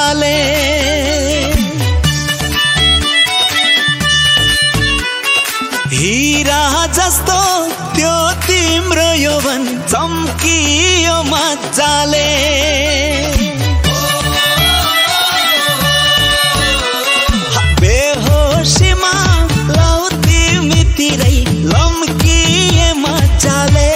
चाले हीरा जस्तो त्यो तिम्रो यौवन चम्कियो मजाले बेहोसीमा लौ तिमीतिरै लम्किए मजाले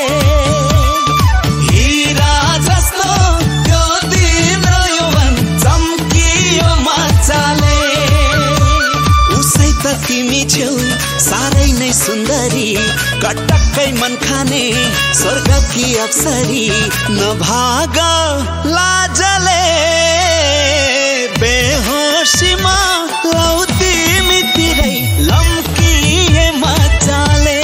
हीरा जस्तो त्यो तिम्रो यौवन चम्कियो मजाले उसै त तिमी छेउ सारै नै सुन्दरी कटक्कै मन खाने स्वर्गकी अप्सरी नभाग लाजले बेहोसीमा लौ तिमीतिरै लम्किए मजाले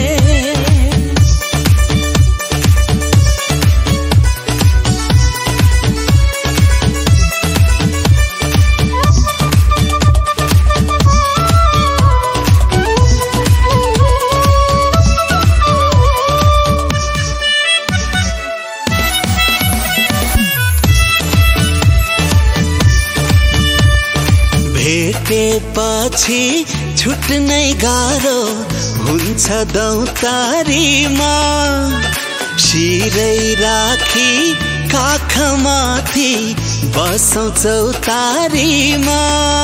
भेटेपछि छुट्नै गाह्रो हुन्छ दौतारीमा शिरै राखी काखमाथि बसौँ चौतारीमा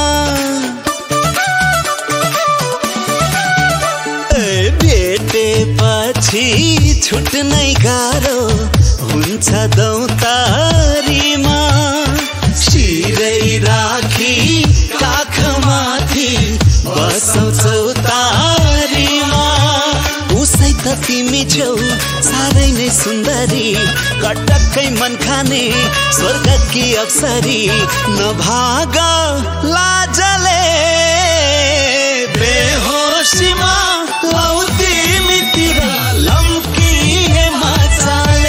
भेटेपछि छुट्नै गाह्रो हुन्छ दौतारीमा शिरै राखी काखमाथि बसौँ चौतारीमा उसै त तिमी छेउ सारै नै सुन्दरी कटक्कै मन खाने स्वर्गकी अप्सरी नभाग लाजले बेहोसीमा लौ तिमीतिर लम्किए मजाले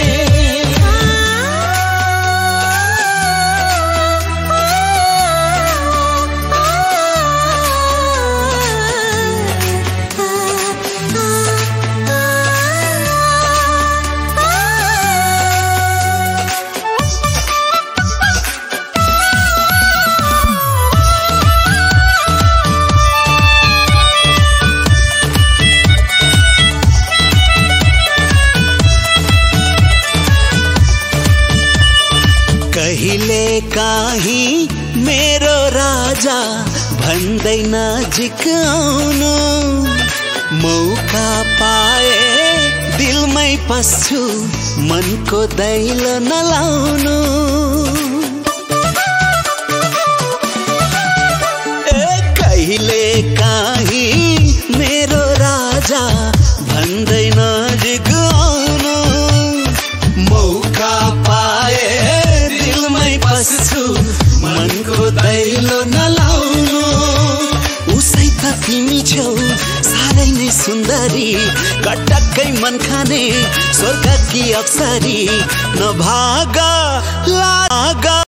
कहिले काहीँ मेरो राजा भन्दै नजिक आउनु मौका पाए दिलमै पस्छु मनको दैलो नलाउनु कहिले काहीँ मेरो राजा भन्दै नजिक आउनु मौका पाए पस्छु मनको दैलो नलाउनु उसै त तिमी छेउ सारै नै सुन्दरी कटक्कै मन खाने स्वर्गकी अप्सरी नभाग लाग